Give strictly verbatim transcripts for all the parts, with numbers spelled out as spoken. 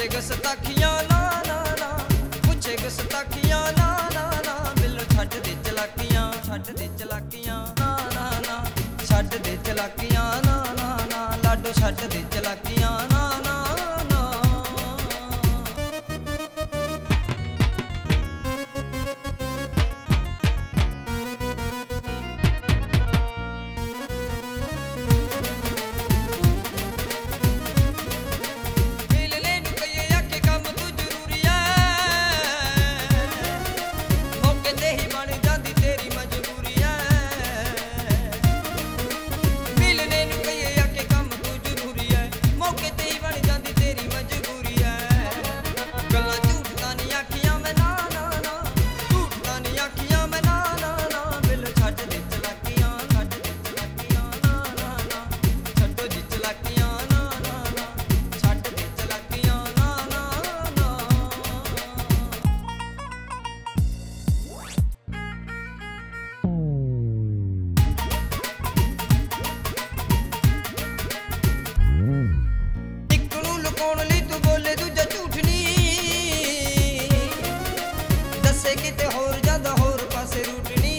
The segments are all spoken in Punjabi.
ਗੁਸਤਾਖੀਆਂ ਨਾ ਨਾ ਨਾ, ਪੁੱਛੇ ਗੁਸਤਾਖੀਆਂ ਨਾ ਨਾ ਨਾ, ਬਿੱਲੋ ਛੱਡ ਦੇ ਚਲਾਕੀਆਂ, ਛੱਡ ਦੇ ਚਲਾਕੀਆਂ ਨਾ ਨਾ ਨਾ, ਛੱਡ ਦੇ ਚਲਾਕੀਆਂ ਨਾ ਨਾ ਨਾ, ਲਾਡੋ ਛੱਡ ਦੇ ਚਲਾਕੀਆਂ ਨਾ ਨਾ ਨਾ। ਕਿਤੇ ਹੋਰ ਜਾਂਦਾ ਹੋਰ ਪਾਸੇ ਰੂਟਣੀ,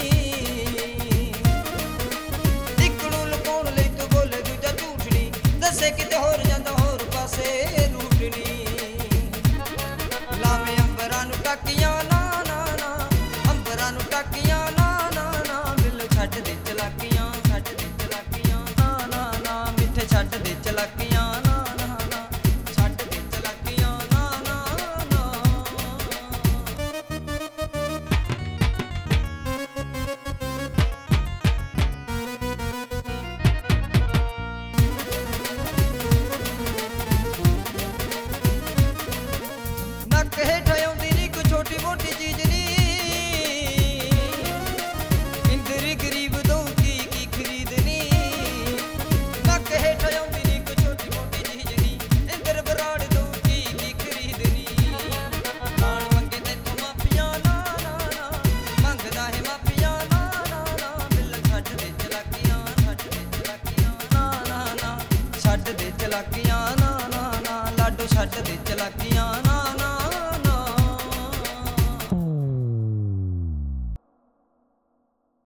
ਇੱਕ ਨੂੰ ਲੁਕਾਉਣ ਲਈ ਤੂੰ ਬੋਲੇ ਦੂਜਾ ਝੂਠਣੀ, ਦੱਸੇ ਕਿਤੇ ਹੋਰ ਜਾਂਦਾ ਹੋਰ ਪਾਸੇ ਰੂਟਣੀ। ਲਾਵੇਂ ਅੰਬਰਾਂ ਨੂੰ ਟਾਕੀਆਂ ਨਾ ਨਾ ਨਾ, ਅੰਬਰਾਂ ਨੂੰ ਟਾਕੀਆਂ ਨਾ ਨਾ ਨਾ, ਬਿੱਲ ਛੱਡ ਦੇ ਚਲਾਕੀਆਂ, ਛੱਡ ਦੇ ਚਲਾਕੀਆਂ ਨਾ ਨਾ ਨਾ, ਮਿੱਠੇ ਛੱਡ ਦੇ ਚਲਾਕੀਆਂ ਨਾ ਨਾ ਨਾ, ਛੱਡ ਦੇ ਚਲਾਕੀਆਂ ਨਾ ਨਾ ਨਾ। ਨੱਕ ਹੇਠ